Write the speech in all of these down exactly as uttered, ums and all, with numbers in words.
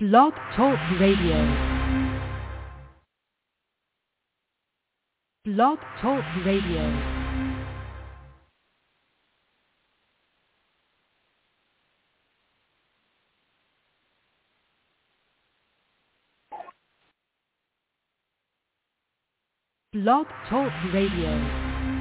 Blog Talk Radio. Blog Talk Radio. Blog Talk Radio.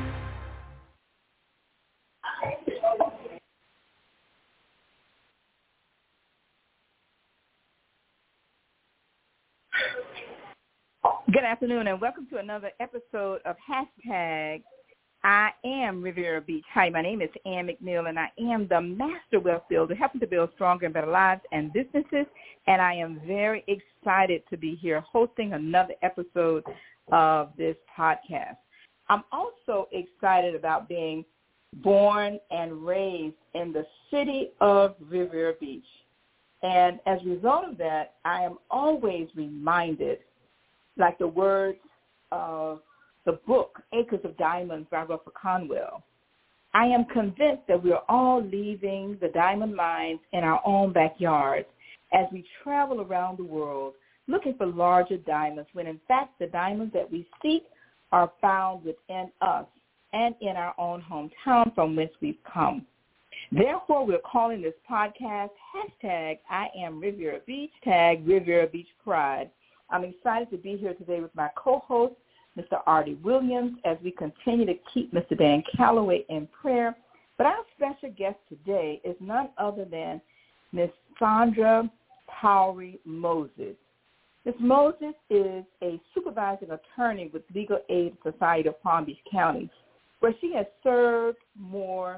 Good afternoon and welcome to another episode of Hashtag I Am Riviera Beach. Hi, my name is Ann McNeil and I am the Master Wealth Builder, helping to build stronger and better lives and businesses. And I am very excited to be here hosting another episode of this podcast. I'm also excited about being born and raised in the city of Riviera Beach. And as a result of that, I am always reminded, like the words of the book, Acres of Diamonds by Russell Conwell, I am convinced that we are all leaving the diamond mines in our own backyards as we travel around the world looking for larger diamonds, when in fact the diamonds that we seek are found within us and in our own hometown from whence we've come. Therefore, we're calling this podcast Hashtag I Am Riviera Beach, tag Riviera Beach Pride. I'm excited to be here today with my co-host, Mister Artie Williams, as we continue to keep Mister Dan Calloway in prayer. But our special guest today is none other than Miss Sandra Powery Moses. Miss Moses is a supervising attorney with Legal Aid Society of Palm Beach County, where she has served more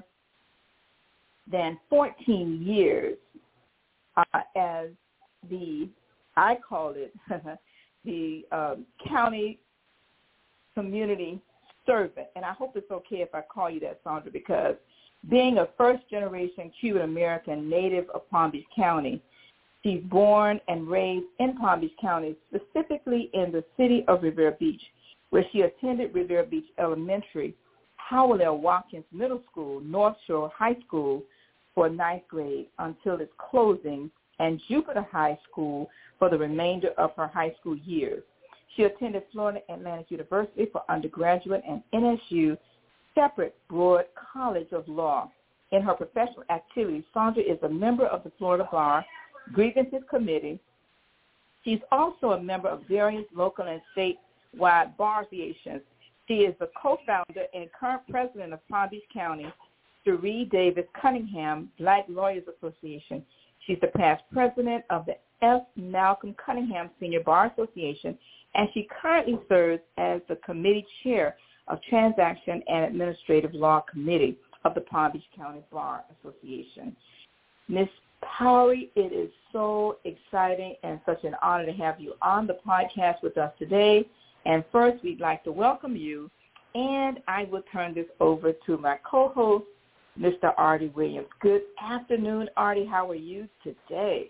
than fourteen years uh, as the, I call it, the um, county community servant. And I hope it's okay if I call you that, Sandra, because being a first-generation Cuban-American native of Palm Beach County, she's born and raised in Palm Beach County, specifically in the city of Riviera Beach, where she attended Riviera Beach Elementary, Howell L. Watkins Middle School, North Shore High School for ninth grade until its closing, and Jupiter High School for the remainder of her high school years. She attended Florida Atlantic University for undergraduate and N S U separate Broad College of Law. In her professional activities, Sandra is a member of the Florida Bar Grievances Committee. She's also a member of various local and statewide bar associations. She is the co-founder and current president of Palm Beach County, Cherie Davis Cunningham Black Lawyers Association. She's the past president of the F. Malcolm Cunningham Senior Bar Association, and she currently serves as the committee chair of Transaction and Administrative Law Committee of the Palm Beach County Bar Association. Miz Powery, it is so exciting and such an honor to have you on the podcast with us today. And first, we'd like to welcome you, and I will turn this over to my co-host, Mister Artie Williams. Good afternoon, Artie. How are you today?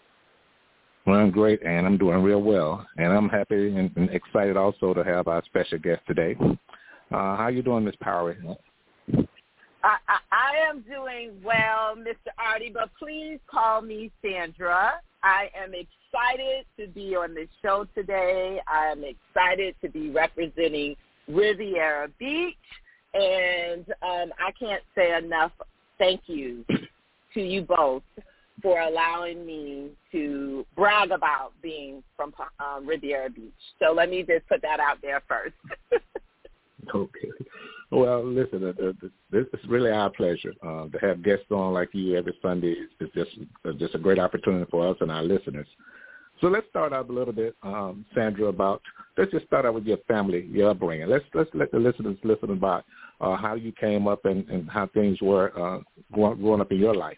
Well, I'm great, and I'm doing real well. And I'm happy and, and excited also to have our special guest today. Uh, how are you doing, Miz Powery? I, I, I am doing well, Mister Artie, but please call me Sandra. I am excited to be on this show today. I am excited to be representing Riviera Beach. And um, I can't say enough thank you to you both for allowing me to brag about being from uh, Riviera Beach. So let me just put that out there first. Okay. Well, listen, uh, uh, this is really our pleasure uh, to have guests on like you every Sunday. It's just, uh, just a great opportunity for us and our listeners. So let's start out a little bit, um, Sandra, about, let's just start out with your family, your upbringing. Let's let's let the listeners listen about uh, how you came up and, and how things were uh, growing, growing up in your life.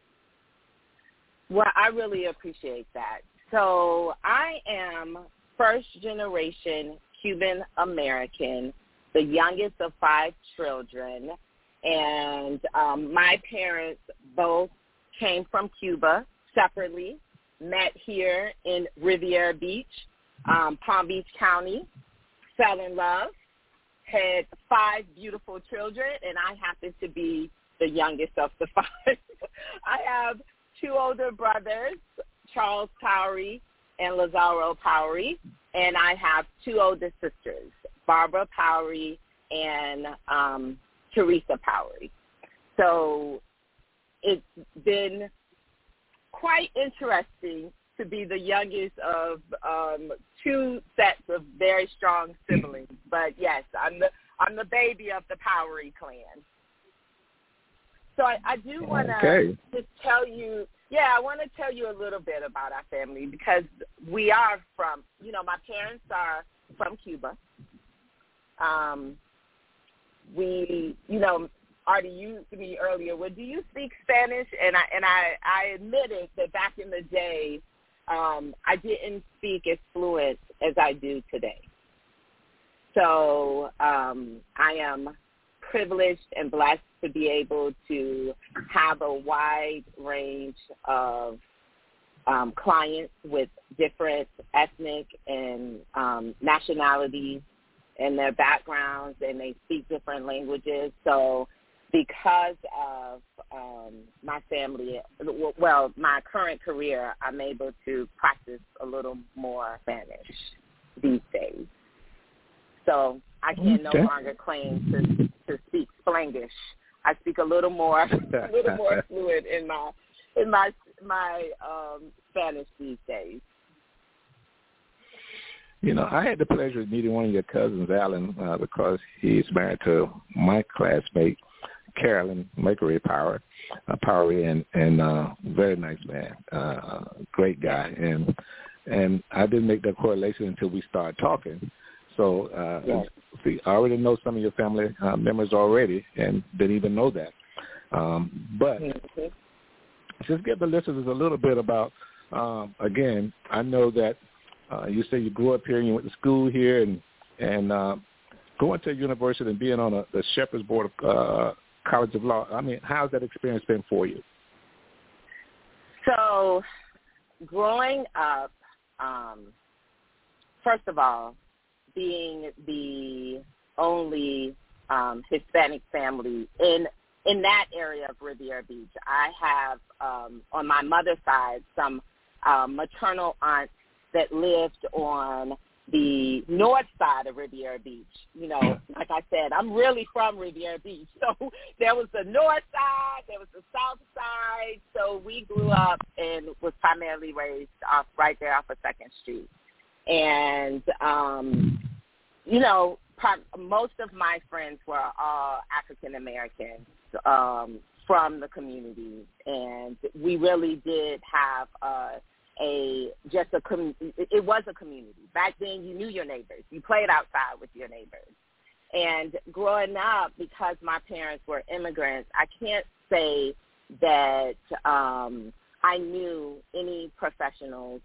Well, I really appreciate that. So I am first-generation Cuban-American, the youngest of five children, and um, my parents both came from Cuba separately, met here in Riviera Beach, um, Palm Beach County, fell in love, had five beautiful children, and I happen to be the youngest of the five. I have two older brothers, Charles Powery and Lazaro Powery, and I have two older sisters, Barbara Powery and um, Teresa Powery. So it's been quite interesting to be the youngest of um, two sets of very strong siblings. But yes, I'm the I'm the baby of the Powery clan. So I, I do want to okay. just tell you, yeah, I want to tell you a little bit about our family because we are from, you know, my parents are from Cuba. Um, we, you know, Artie, you asked me earlier, well, do you speak Spanish? And I and I, I admitted that back in the day, um, I didn't speak as fluent as I do today. So um, I am privileged and blessed to be able to have a wide range of um, clients with different ethnic and um, nationalities and their backgrounds, and they speak different languages. So because of um, my family, well, my current career, I'm able to practice a little more Spanish these days. So I can okay. no longer claim to to speak Spanglish. I speak a little more, a little more fluent in my in my my um, Spanish these days. You know, I had the pleasure of meeting one of your cousins, Alan, uh, because he's married to my classmate, Carolyn Mercury Power, uh, Powery, and and uh, very nice man, uh, great guy, and and I didn't make that correlation until we started talking. So uh, yes. see, I already know some of your family uh, members already, and didn't even know that. Um, but mm-hmm. just give the listeners a little bit about. Um, again, I know that uh, you say you grew up here and you went to school here, and and uh, going to a university and being on a, the Shepherd's Board of uh, College of Law. I mean, how's that experience been for you? So, growing up, um, first of all, being the only um, Hispanic family in in that area of Riviera Beach, I have um, on my mother's side some uh, maternal aunts that lived on the north side of Riviera Beach. You know, like I said, I'm really from Riviera Beach. So there was the north side, there was the south side. So we grew up and was primarily raised off right there off of second Street. And, um, you know, most of my friends were all African Americans um, from the community. And we really did have a a just a com- it was a community. Back then you knew your neighbors. You played outside with your neighbors. And growing up, because my parents were immigrants, I can't say that um, I knew any professionals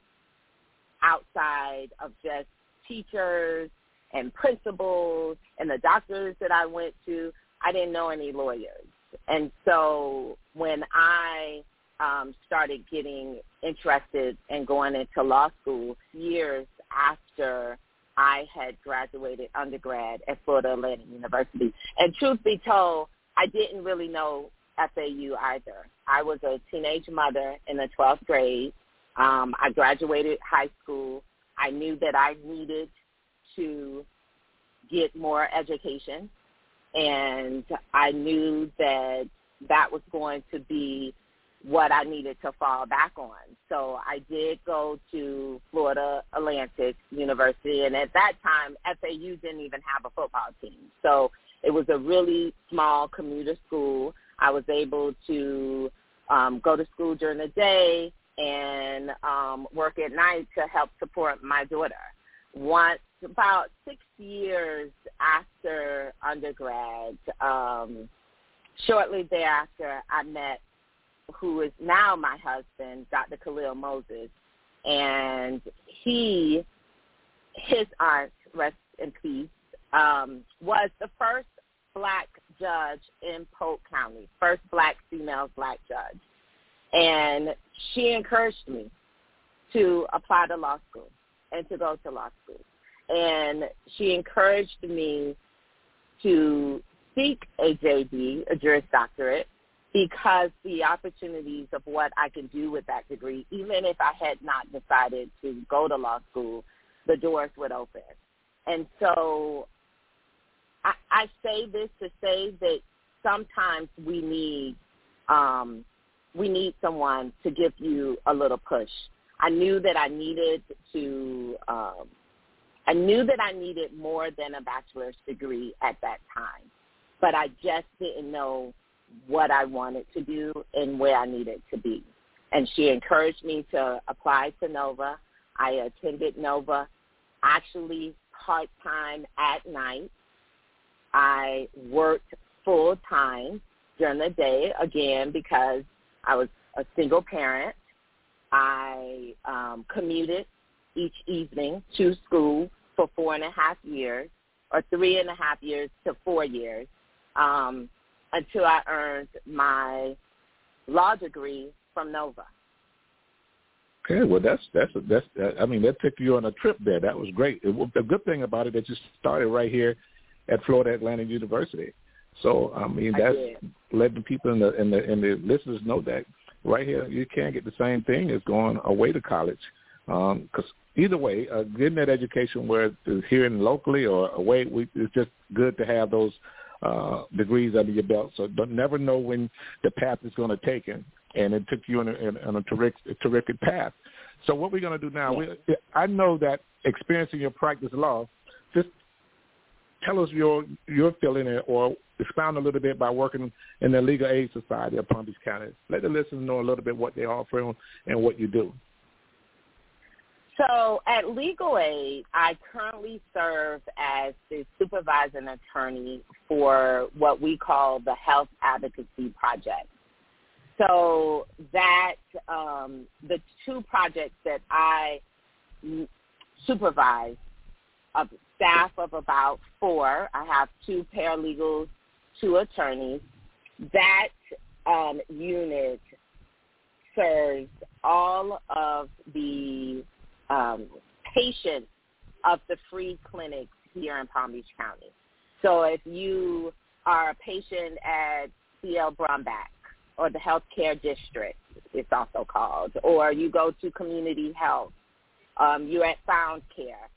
outside of just teachers and principals and the doctors that I went to. I didn't know any lawyers. And so when I Um, started getting interested in going into law school years after I had graduated undergrad at Florida Atlantic University. And truth be told, I didn't really know F A U either. I was a teenage mother in the twelfth grade. Um, I graduated high school. I knew that I needed to get more education, and I knew that that was going to be what I needed to fall back on. So I did go to Florida Atlantic University, and at that time, F A U didn't even have a football team. So it was a really small commuter school. I was able to um, go to school during the day and um, work at night to help support my daughter. Once, about six years after undergrad, um, shortly thereafter, I met who is now my husband, Doctor Khalil Moses, and he, his aunt, rest in peace, um, was the first black judge in Polk County, first black female black judge. And she encouraged me to apply to law school and to go to law school. And she encouraged me to seek a J D, a Juris Doctorate, because the opportunities of what I can do with that degree, even if I had not decided to go to law school, the doors would open. And so I, I say this to say that sometimes we need um, we need someone to give you a little push. I knew that I needed to um, I knew that I needed more than a bachelor's degree at that time, but I just didn't know what I wanted to do and where I needed to be. And she encouraged me to apply to Nova. I attended Nova actually part-time at night. I worked full-time during the day, again, because I was a single parent. I um, commuted each evening to school for four and a half years, or three and a half years to four years, um, until I earned my law degree from Nova. Okay, well, that's that's that's. I mean, that took you on a trip there. That was great. It, the good thing about it that you started right here at Florida Atlantic University. So I mean, that's letting people in the in the in the listeners know that right here you can't get the same thing as going away to college, because um, either way, uh, getting that education, where it's here and locally or away, we, it's just good to have those uh, degrees under your belt. So don't never know when the path is going to take it. And it took you on a, on a terrific, a terrific path. So what we're going to do now, we, I know that experiencing your practice law, just tell us your your feeling or expound a little bit by working in the Legal Aid Society of Palm Beach County. Let the listeners know a little bit what they offer and what you do. So at Legal Aid, I currently serve as the supervising attorney for what we call the Health Advocacy Project. So that um, the two projects that I supervise, a staff of about four, I have two paralegals, two attorneys. That um, unit serves all of the um, patients of the free clinics here in Palm Beach County. So if you are a patient at C L Brombach, or the healthcare district, it's also called, or you go to community health, um, you're at Found Care.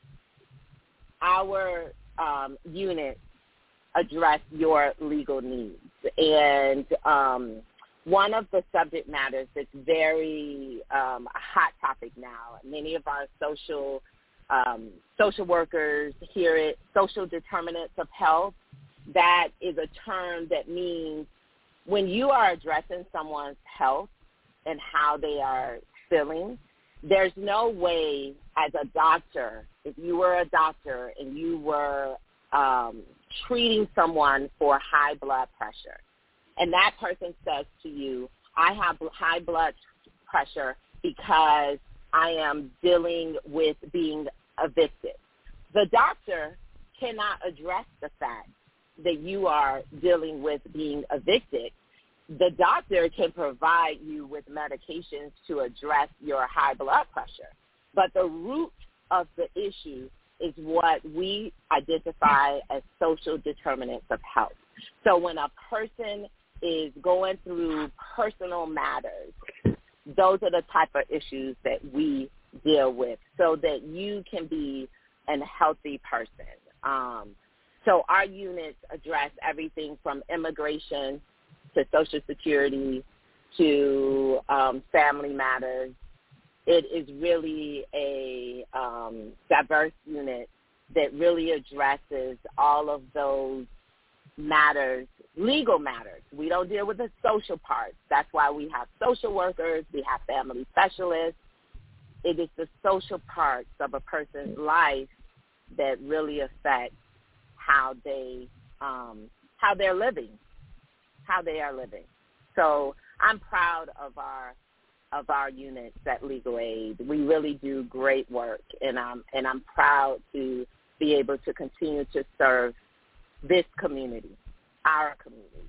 Our um, units address your legal needs. And um, one of the subject matters that's very um, a hot topic now, many of our social um, social workers hear it, social determinants of health. That is a term that means when you are addressing someone's health and how they are feeling, there's no way as a doctor, if you were a doctor and you were um, treating someone for high blood pressure, and that person says to you, I have high blood pressure because I am dealing with being evicted. The doctor cannot address the fact that you are dealing with being evicted. The doctor can provide you with medications to address your high blood pressure. But the root of the issue is what we identify as social determinants of health. So when a person is going through personal matters, those are the type of issues that we deal with so that you can be a healthy person. Um, So our units address everything from immigration to Social Security to um, family matters. It is really a um, diverse unit that really addresses all of those matters, legal matters. We don't deal with the social parts. That's why we have social workers, we have family specialists. It is the social parts of a person's life that really affect how they um, how they're living, how they are living. So I'm proud of our of our units at Legal Aid. We really do great work, and I'm and I'm proud to be able to continue to serve this community, our community.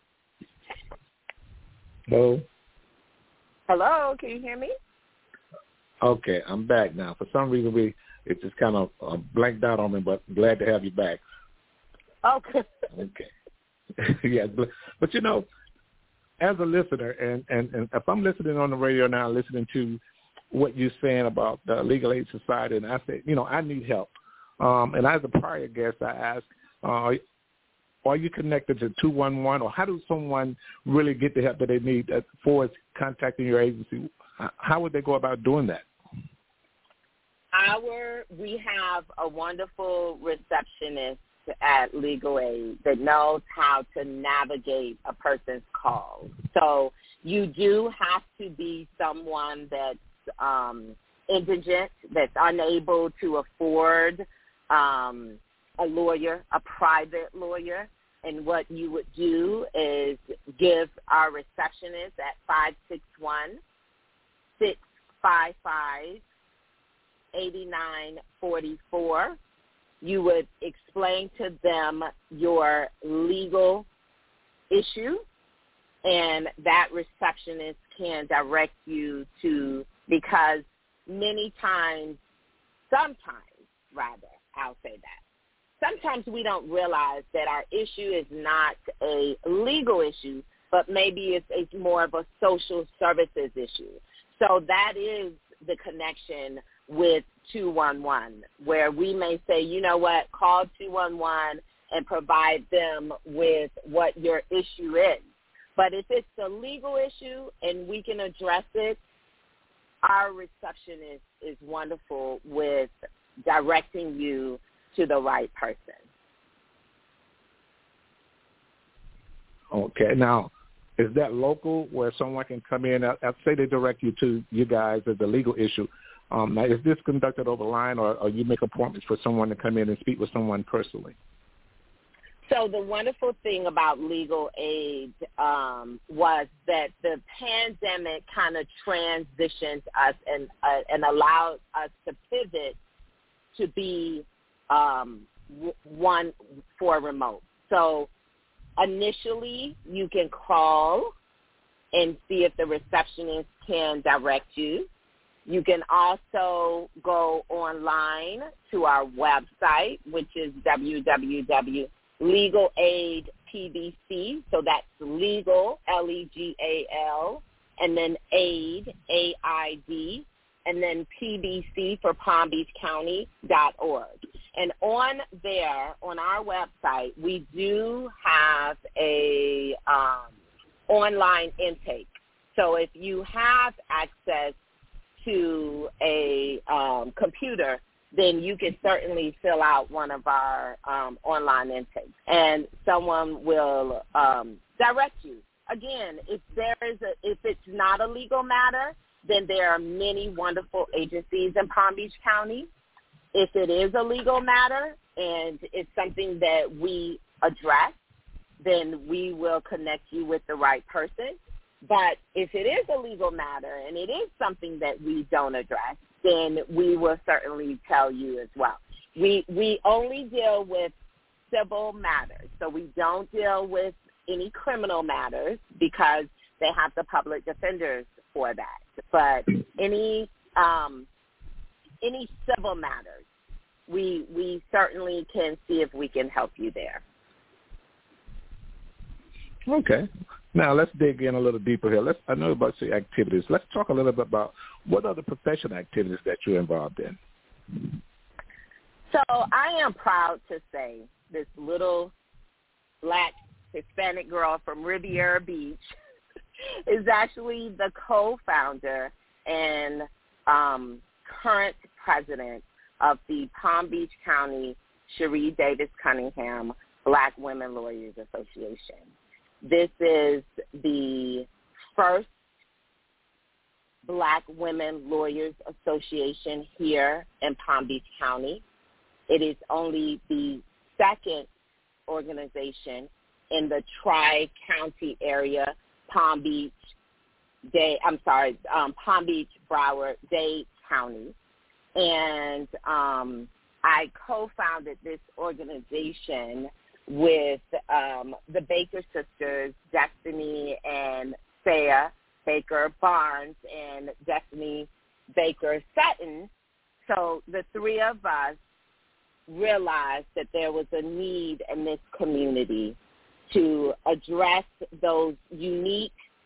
Hello. Hello, can you hear me? Okay, I'm back now. For some reason, we it just kind of uh, blanked out on me, but glad to have you back. Okay. Okay. Yeah, but, but you know, as a listener, and, and, and if I'm listening on the radio now, listening to what you're saying about the Legal Aid Society, and I say, you know, I need help. Um, and as a prior guest, I asked, uh, are you connected to two one one, or how does someone really get the help that they need as far as contacting your agency? How would they go about doing that? Our, we have a wonderful receptionist at Legal Aid that knows how to navigate a person's call. So you do have to be someone that's um, indigent, that's unable to afford um, a lawyer, a private lawyer. And what you would do is give our receptionist at five six one, six five five, eight nine four four. You would explain to them your legal issue, and that receptionist can direct you to, because many times, sometimes rather, I'll say that, sometimes we don't realize that our issue is not a legal issue, but maybe it's, it's more of a social services issue. So that is the connection with two one one, where we may say, you know what, call two one one and provide them with what your issue is. But if it's a legal issue and we can address it, our receptionist is wonderful with directing you to the right person. Okay. Now, is that local where someone can come in? I'd say they direct you to you guys as the legal issue. Um, now, is this conducted over the line, or, or you make appointments for someone to come in and speak with someone personally? So the wonderful thing about Legal Aid um, was that the pandemic kind of transitioned us and uh, and allowed us to pivot to be um, w- one for remote. So initially, you can call and see if the receptionist can direct you. You can also go online to our website, which is w w w dot legal aid p b c. So that's legal, L E G A L, and then aid, A I D, and then P B C for Palm Beach County dot org. And on there, on our website, we do have a um, online intake. So if you have access to a um, computer, then you can certainly fill out one of our um, online intakes, and someone will um, direct you. Again, if there is a, if it's not a legal matter, then there are many wonderful agencies in Palm Beach County. If it is a legal matter and it's something that we address, then we will connect you with the right person. But if it is a legal matter and it is something that we don't address, then we will certainly tell you as well. We we only deal with civil matters, so we don't deal with any criminal matters because they have the public defenders for that. But any um, any civil matters, we we certainly can see if we can help you there. Okay. Now, let's dig in a little deeper here. Let's, I know about your activities. Let's talk a little bit about what are the professional activities that you're involved in. So I am proud to say this little black Hispanic girl from Riviera Beach is actually the co-founder and um, current president of the Palm Beach County Cherie Davis Cunningham Black Women Lawyers Association. This is the first Black Women Lawyers Association here in Palm Beach County. It is only the second organization in the Tri-County area, Palm Beach, Dade, I'm sorry, um, Palm Beach, Broward, Dade County. And um, I co-founded this organization with um, the Baker sisters, Destiny and Saya Baker Barnes and Destiny Baker Sutton. So the three of us realized that there was a need in this community to address those unique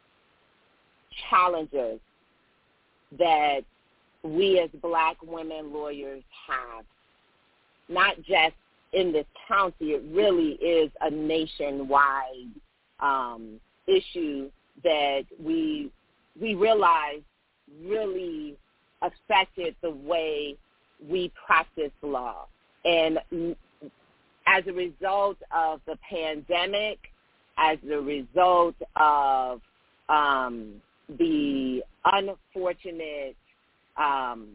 challenges that we as Black women lawyers have, not just in this county. It really is a nationwide um, issue that we we realize really affected the way we practice law. And as a result of the pandemic, as a result of um, the unfortunate, um,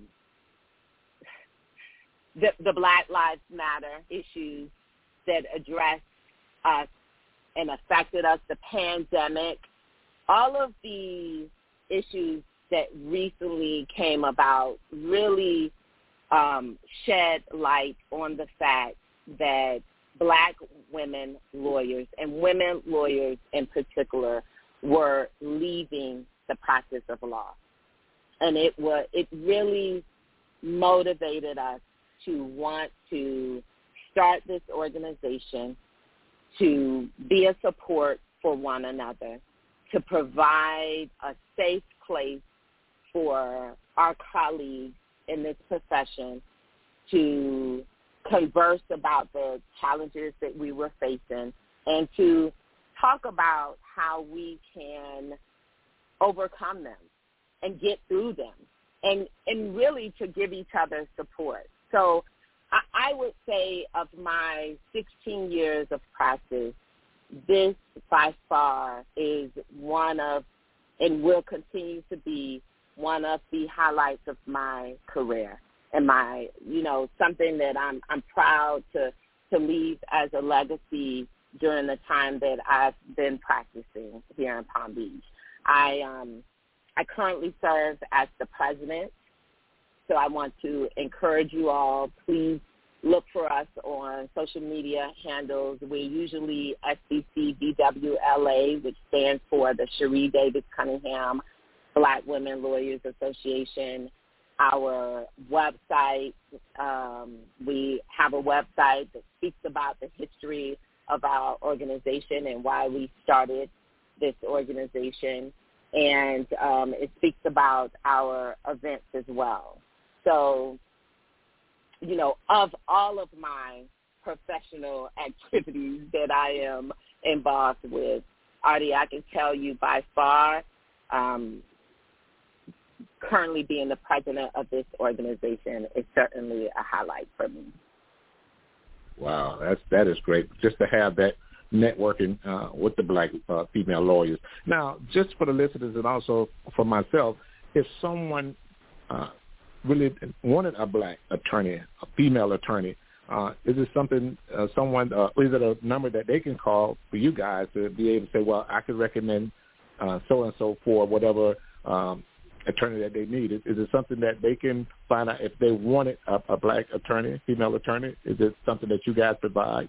the, the Black Lives Matter issues that addressed us and affected us, the pandemic, all of the issues that recently came about really um, shed light on the fact that Black women lawyers and women lawyers in particular were leaving the practice of law. And it was, it really motivated us to want to start this organization, to be a support for one another, to provide a safe place for our colleagues in this profession to converse about the challenges that we were facing and to talk about how we can overcome them and get through them, and, and really to give each other support. So I, I would say of my sixteen years of practice, this by far is one of, and will continue to be, one of the highlights of my career and my, you know, something that I'm I'm proud to, to leave as a legacy during the time that I've been practicing here in Palm Beach. I um I currently serve as the president, so I want to encourage you all, please look for us on social media handles. We're usually S B C B W L A, which stands for the Cherie Davis Cunningham Black Women Lawyers Association. Our website, um, we have a website that speaks about the history of our organization and why we started this organization, and um, it speaks about our events as well. So, you know, of all of my professional activities that I am involved with, Artie, I can tell you by far, um, currently being the president of this organization is certainly a highlight for me. Wow, that's that is great. Just to have that networking uh, with the Black uh, female lawyers. Now, just for the listeners and also for myself, if someone uh, really wanted a Black attorney, a female attorney, uh, is it something uh, someone? Uh, is it a number that they can call for you guys to be able to say, well, I could recommend uh, so and so for whatever Um, attorney that they need? Is, is it something that they can find out if they wanted a, a Black attorney, female attorney? Is it something that you guys provide?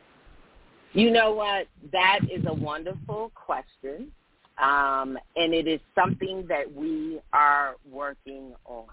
You know what? That is a wonderful question, um, and it is something that we are working on.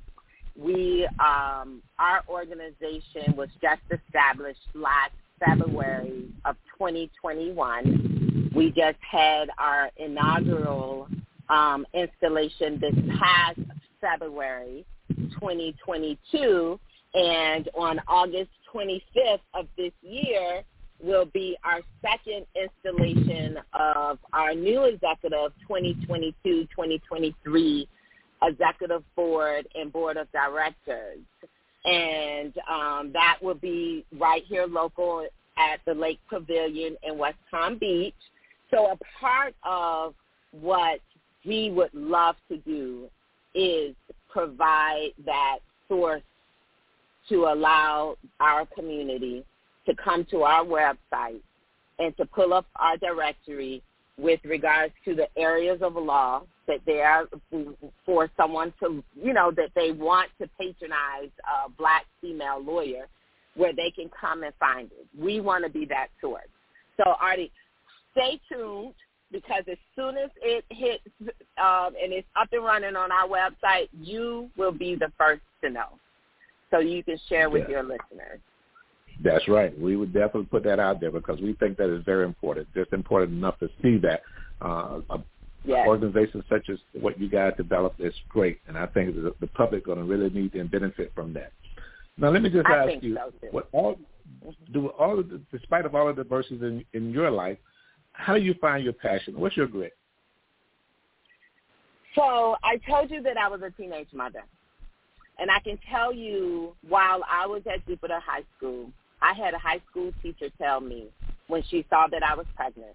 We, um, our organization was just established last February of twenty twenty-one. We just had our inaugural Um, installation this past February twenty twenty-two, and on August twenty-fifth of this year will be our second installation of our new executive twenty twenty-two twenty twenty-three executive board and board of directors, and um, that will be right here local at the Lake Pavilion in West Palm Beach. So a part of what we would love to do is provide that source to allow our community to come to our website and to pull up our directory with regards to the areas of law that they are for someone to, you know, that they want to patronize a Black female lawyer, where they can come and find it. We want to be that source. So, Artie, stay tuned, because as soon as it hits um, and it's up and running on our website, you will be the first to know, so you can share with yeah. your listeners. That's right. We would definitely put that out there because we think that is very important. Just important enough to see that uh, a yes. organizations such as what you guys developed is great, and I think the, the public are going to really need and benefit from that. Now, let me just I ask think you, so too. what all, do all of the, despite of all of the adversities in, in your life, how do you find your passion? What's your grit? So I told you that I was a teenage mother, and I can tell you while I was at Jupiter High School, I had a high school teacher tell me when she saw that I was pregnant,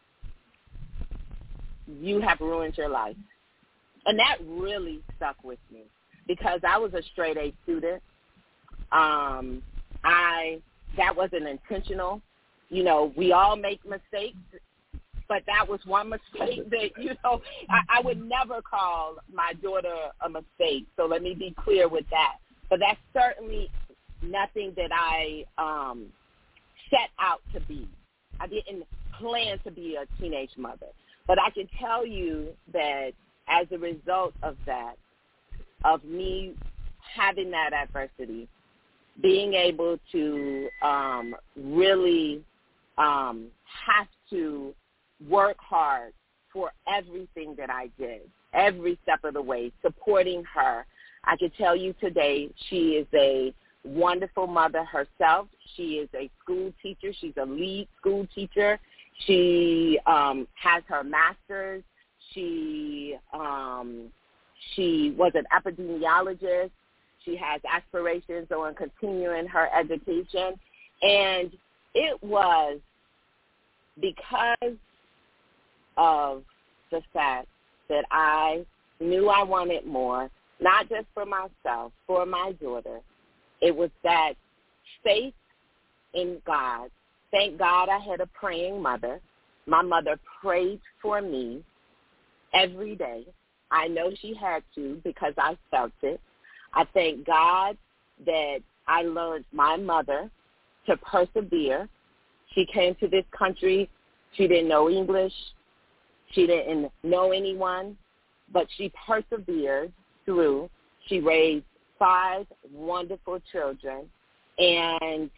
you have ruined your life. And that really stuck with me because I was a straight A student. Um, I that wasn't intentional. You know, we all make mistakes, but that was one mistake that, you know, I, I would never call my daughter a mistake. So let me be clear with that. But that's certainly nothing that I um, set out to be. I didn't plan to be a teenage mother. But I can tell you that as a result of that, of me having that adversity, being able to um, really um, have to work hard for everything that I did, every step of the way, supporting her. I can tell you today she is a wonderful mother herself. She is a school teacher. She's a lead school teacher. She um, has her master's. She um, she was an epidemiologist. She has aspirations on continuing her education. And it was because of the fact that I knew I wanted more, not just for myself, for my daughter. It was that faith in God. Thank God I had a praying mother. My mother prayed for me every day. I know she had to because I felt it. I thank God that I learned my mother to persevere. She came to this country. She didn't know English. She didn't know anyone, but she persevered through. She raised five wonderful children, and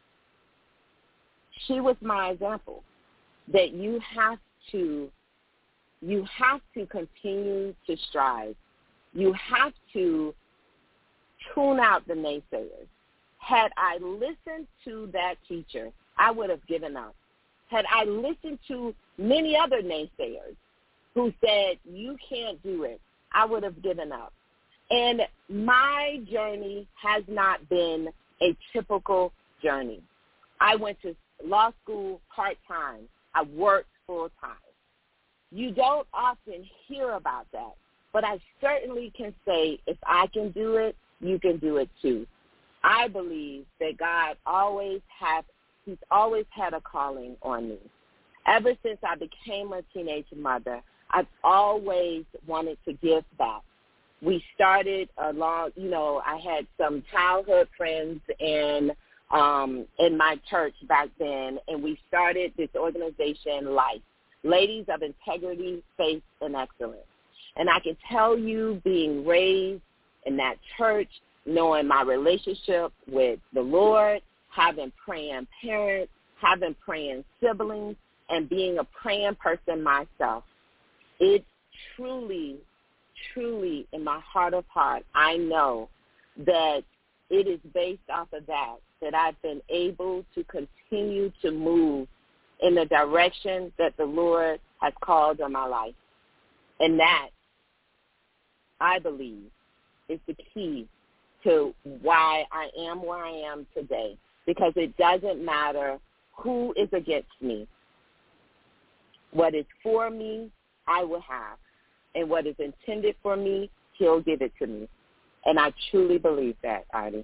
she was my example that you have to you have to continue to strive. You have to tune out the naysayers. Had I listened to that teacher, I would have given up. Had I listened to many other naysayers who said, you can't do it, I would have given up. And my journey has not been a typical journey. I went to law school part-time. I worked full-time. You don't often hear about that, but I certainly can say if I can do it, you can do it too. I believe that God always has, he's always had a calling on me. Ever since I became a teenage mother, I've always wanted to give back. We started along, you know, I had some childhood friends in um, in my church back then, and we started this organization, LIFE, Ladies of Integrity, Faith, and Excellence. And I can tell you, being raised in that church, knowing my relationship with the Lord, having praying parents, having praying siblings, and being a praying person myself, it truly, truly, in my heart of heart, I know that it is based off of that, that I've been able to continue to move in the direction that the Lord has called on my life. And that, I believe, is the key to why I am where I am today, because it doesn't matter who is against me. What is for me, I will have. And what is intended for me, he'll give it to me. And I truly believe that, Artie.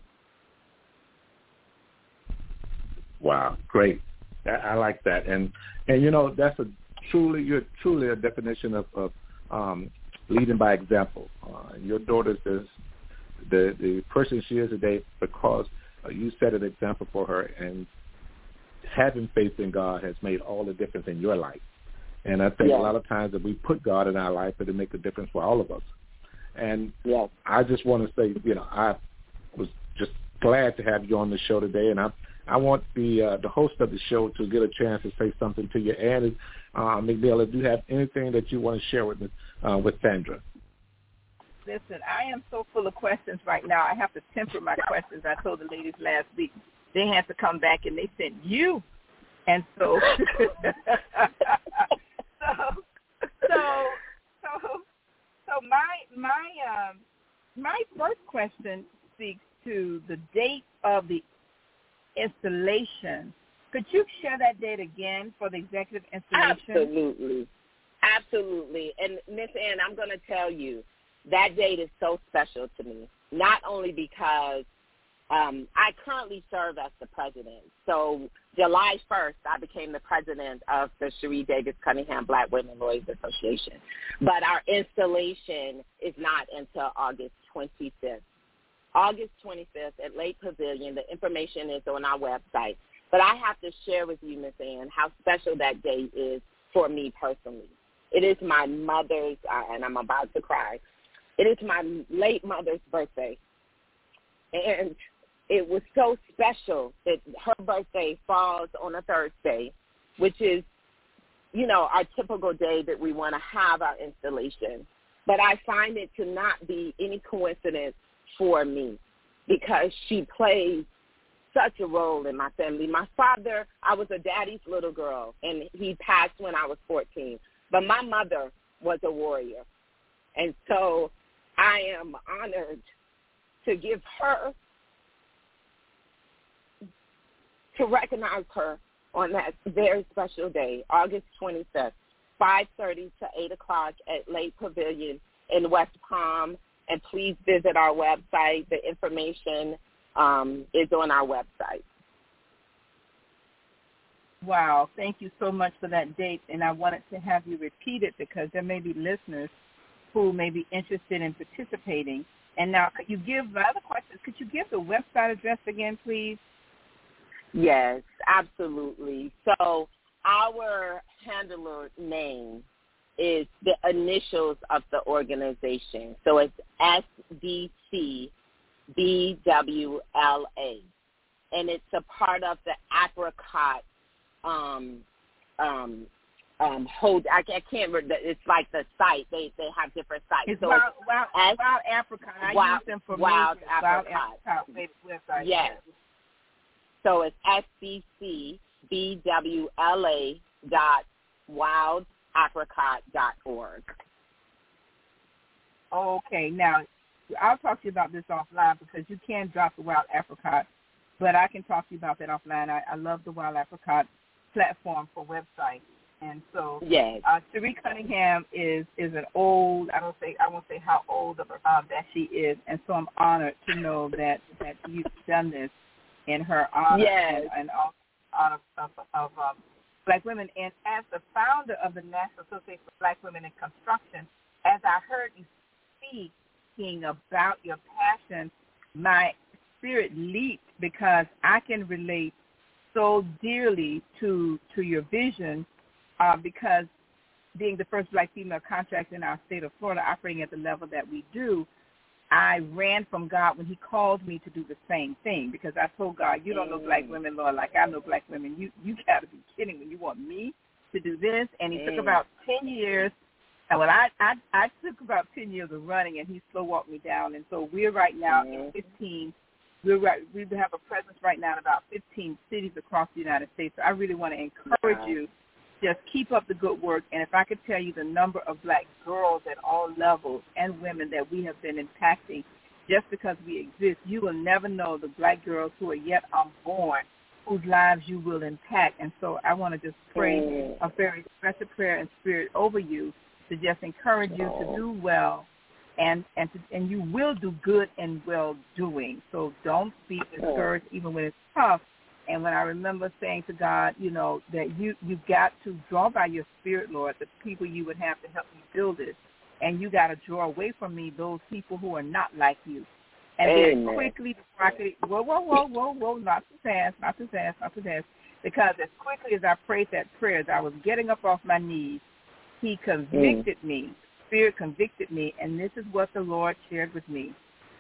Wow, great. I like that, and and you know that's a truly you're truly a definition of, of um, leading by example. Uh, your daughter's is the the person she is today because uh, you set an example for her, and having faith in God has made all the difference in your life. And I think yes. a lot of times that we put God in our life, it'll make a difference for all of us. And yes. I just want to say, you know, I was just glad to have you on the show today, and I I want the uh, the host of the show to get a chance to say something to you. And uh, McNeil, if you have anything that you want to share with uh, with Sandra. Listen, I am so full of questions right now. I have to temper my questions. I told the ladies last week they had to come back and they sent you, and so so so so so my my um, my first question speaks to the date of the installation. Could you share that date again for the executive installation? Absolutely. Absolutely. And Miss Ann, I'm going to tell you, that date is so special to me, not only because um, I currently serve as the president. So July first, I became the president of the Cherie Davis Cunningham Black Women Lawyers Association. But our installation is not until August twenty-fifth. August twenty-fifth at Lake Pavilion. The information is on our website. But I have to share with you, Miss Ann, how special that day is for me personally. It is my mother's, uh, and I'm about to cry, it is my late mother's birthday. And it was so special that her birthday falls on a Thursday, which is, you know, our typical day that we want to have our installation. But I find it to not be any coincidence for me because she plays such a role in my family. My father, I was a daddy's little girl, and he passed when I was fourteen. But my mother was a warrior. And so I am honored to give her, to recognize her on that very special day, August twenty-fifth, five thirty to eight o'clock at Lake Pavilion in West Palm. And please visit our website. The information um, is on our website. Wow. Thank you so much for that date. And I wanted to have you repeat it because there may be listeners who may be interested in participating. And now, could you give, my other questions, could you give the website address again, please? Yes, absolutely. So our handler name is the initials of the organization. So it's S D C B W L A. And it's a part of the Apricot um, um, um, hold. I, I can't remember. It's like the site. They they have different sites. It's so Wild, it's wild, S, wild Apricot. I wild, use them for Wild music. Apricot. Wild Apricot website. Yes. So it's S D C B W L A dot wild apricot dot org. Okay. Now, I'll talk to you about this offline because you can drop the Wild Apricot, but I can talk to you about that offline. I, I love the Wild Apricot platform for websites. And so yes. uh, Cherie Cunningham is, is an old, I don't say, I won't say how old of, uh, that she is, and so I'm honored to know that, that you've done this in her honor yes. and, and honor of, of, of um, Black women. And as the founder of the National Association for Black Women in Construction, as I heard you speaking about your passion, my spirit leaped because I can relate so dearly to to your vision uh, because being the first Black female contractor in our state of Florida operating at the level that we do, I ran from God when he called me to do the same thing because I told God, you don't know Black women, Lord, like I know Black women. You you got to be kidding me. You want me to do this? And he mm. took about ten years. And well, I, I I took about ten years of running, and he slow walked me down. And so we're right now mm. in fifteen. We're right, we have a presence right now in about fifteen cities across the United States. So I really want to encourage yeah. you. Just keep up the good work. And if I could tell you the number of Black girls at all levels and women that we have been impacting just because we exist, you will never know the Black girls who are yet unborn whose lives you will impact. And so I want to just pray mm. a very special prayer and spirit over you to just encourage you oh. to do well, and and to, and you will do good and well doing. So don't be discouraged even when it's tough. And when I remember saying to God, you know, that you, you've got to draw by your spirit, Lord, the people you would have to help me build it. And you got to draw away from me those people who are not like you. And Amen. Then quickly, whoa, whoa, whoa, whoa, whoa, not too fast, not too fast, not too fast. Because as quickly as I prayed that prayer, as I was getting up off my knees, he convicted mm. me. Spirit convicted me. And this is what the Lord shared with me.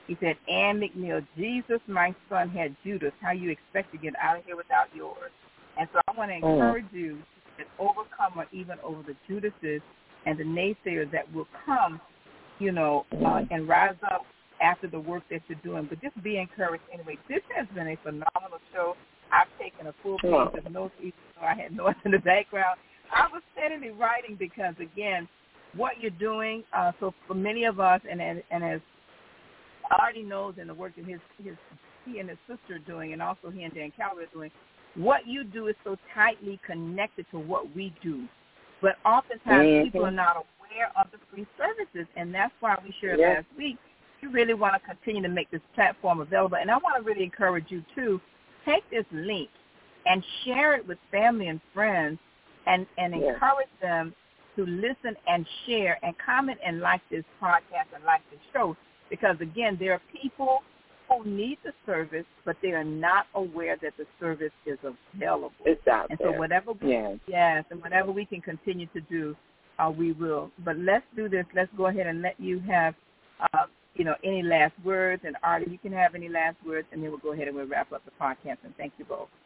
He said, Ann McNeil, Jesus, my son, had Judas. How you expect to get out of here without yours? And so I want to encourage mm. you to overcome or even over the Judases and the naysayers that will come, you know, uh, and rise up after the work that you're doing. But just be encouraged anyway. This has been a phenomenal show. I've taken a full page of notes, even though I had noise in the background. I was steadily writing because, again, what you're doing, uh, so for many of us, and, and, and as Artie knows in the work that his, his, he and his sister are doing, and also he and Dan Calvert are doing, what you do is so tightly connected to what we do. But oftentimes mm-hmm. people are not aware of the free services, and that's why we shared yes. last week. You really want to continue to make this platform available. And I want to really encourage you, too, take this link and share it with family and friends and, and yes. encourage them to listen and share and comment and like this podcast and like this show. Because, again, there are people who need the service, but they are not aware that the service is available. It's out and there. so whatever we, yes. yes, and whatever we can continue to do, uh, we will. But let's do this. Let's go ahead and let you have, uh, you know, any last words. And, Artie, you can have any last words, and then we'll go ahead and we'll wrap up the podcast. And thank you both.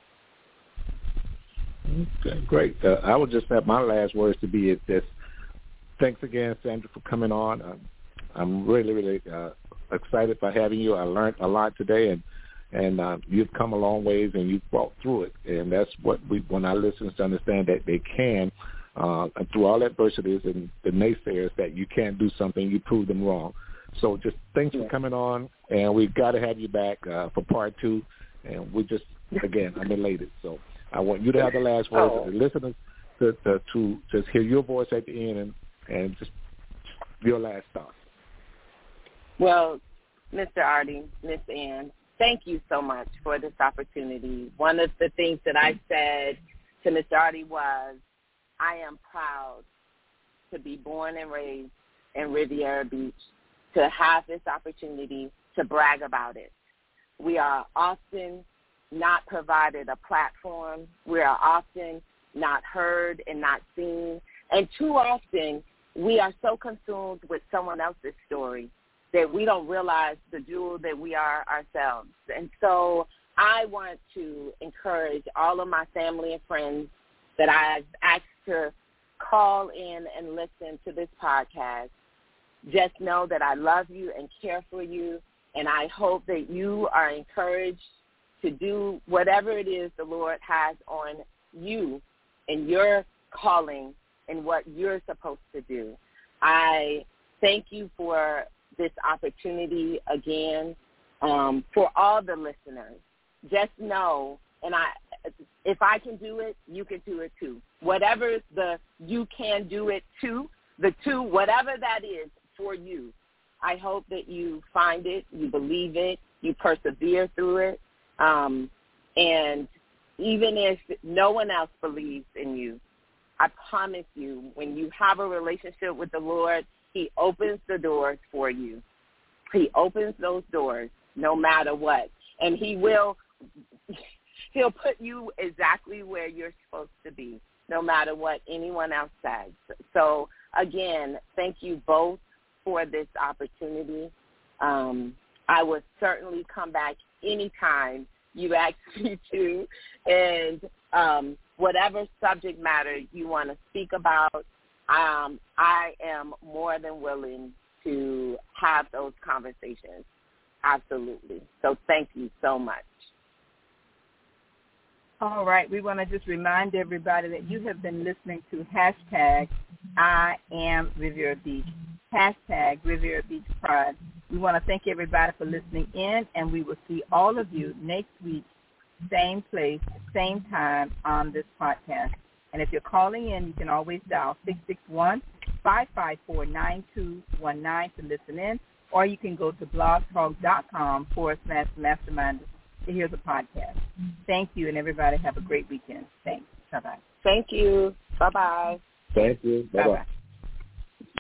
Okay, great. Uh, I would just have my last words to be this. Thanks again, Sandra, for coming on. Um, I'm really, really uh, excited for having you. I learned a lot today, and and uh, you've come a long ways, and you've walked through it. And that's what we want our listeners to understand, that they can, uh, and through all adversities and the naysayers, that you can do something, you prove them wrong. So just thanks yeah. for coming on, and we've got to have you back uh, for part two. And we just, again, I'm elated. So I want you to have the last words, oh. and the listeners to, to, to just hear your voice at the end and, and just your last thoughts. Well, Mister Artie, Miss Ann, thank you so much for this opportunity. One of the things that I said to Mister Artie was, I am proud to be born and raised in Riviera Beach, to have this opportunity to brag about it. We are often not provided a platform. We are often not heard and not seen. And too often, we are so consumed with someone else's story that we don't realize the jewel that we are ourselves. And so I want to encourage all of my family and friends that I've asked to call in and listen to this podcast. Just know that I love you and care for you, and I hope that you are encouraged to do whatever it is the Lord has on you and your calling and what you're supposed to do. I thank you for this opportunity again. Um, for all the listeners, just know, and I, if I can do it, you can do it too. Whatever the you can do it too, the two, whatever that is for you, I hope that you find it, you believe it, you persevere through it, um, and even if no one else believes in you, I promise you, when you have a relationship with the Lord, He opens the doors for you. He opens those doors no matter what. And he will, he'll put you exactly where you're supposed to be, no matter what anyone else says. So, again, thank you both for this opportunity. Um, I would certainly come back anytime you ask me to. And um, whatever subject matter you want to speak about, Um, I am more than willing to have those conversations. Absolutely. So thank you so much. All right. We want to just remind everybody that you have been listening to hashtag I am Riviera Beach, hashtag Riviera Beach Pride. We want to thank everybody for listening in, and we will see all of you next week, same place, same time on this podcast. And if you're calling in, you can always dial six six one, five five four, nine two one nine to listen in, or you can go to blogtalk.com forward slash mastermind to hear the podcast. Thank you, and everybody have a great weekend. Thanks. Bye-bye. Thank you. Bye-bye. Thank you. Bye-bye. Bye-bye.